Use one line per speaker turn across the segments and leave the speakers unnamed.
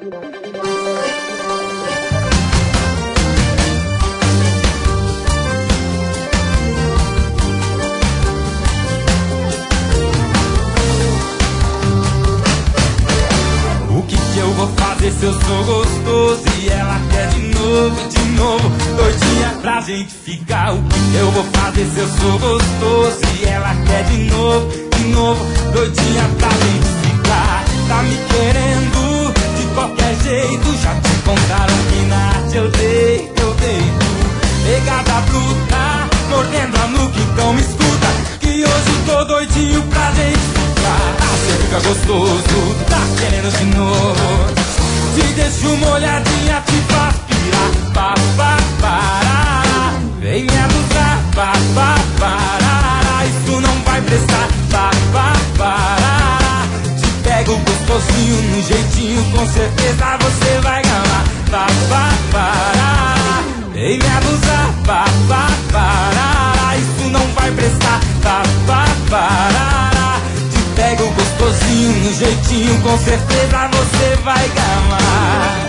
O que eu vou fazer se eu sou gostoso e ela quer de novo, doidinha pra gente ficar? O que eu vou fazer se eu sou gostoso e ela quer de novo, doidinha pra gente ficar? Tá me querendo de qualquer jeito, já te contaram que na arte eu deito. Pegada bruta, mordendo a nuca, então me escuta, que hoje tô doidinho pra gente ficar. Você fica gostoso, tá querendo de novo, te deixo uma olhadinha, te faz pirar. Parará, vem me abusar. Parará, isso não vai prestar. Parará, te pego gostosinho, no jeitinho, com certeza você vai gamar. Parará, vem me abusar. Parará, isso não vai prestar. Parará, te pego gostosinho, no jeitinho, com certeza você vai gamar.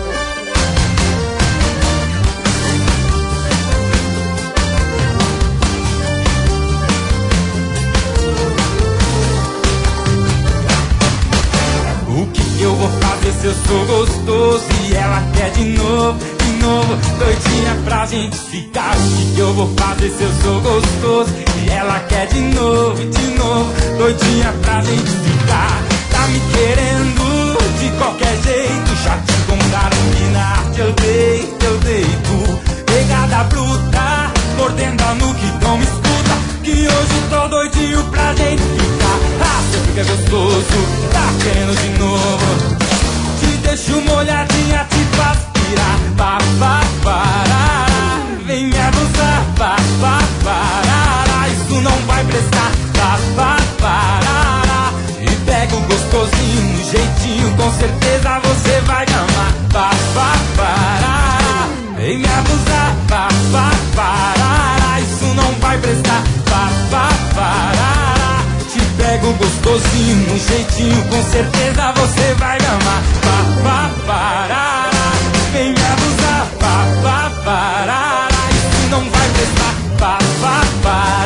O que eu vou fazer se eu sou gostoso e ela quer de novo, doidinha pra gente ficar? O que eu vou fazer se eu sou gostoso e ela quer de novo, doidinha pra gente ficar? Tá me querendo de qualquer jeito, já te contaram que na arte eu deito. Pegada bruta, mordendo a nuca, então me escuta, que hoje tô doidinho pra gente ficar. Você fica gostoso, tá querendo de novo, te deixo uma olhadinha, te faz pirar. Parará, vem me abusar. Parará, isso não vai prestar. Parará, e pega o gostosinho, no jeitinho, com certeza você vai gamar. Parará, vem me abusar. Parará, isso não vai prestar. Parará, te pego gostosinho, no jeitinho, com certeza você vai gamar. Parará, vem me abusar. Parará, isso não vai prestar.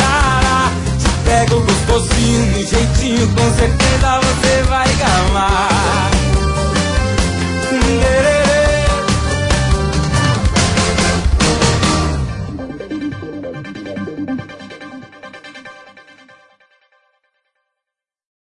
Parará, te pego gostosinho, no jeitinho, com certeza você vai gamar.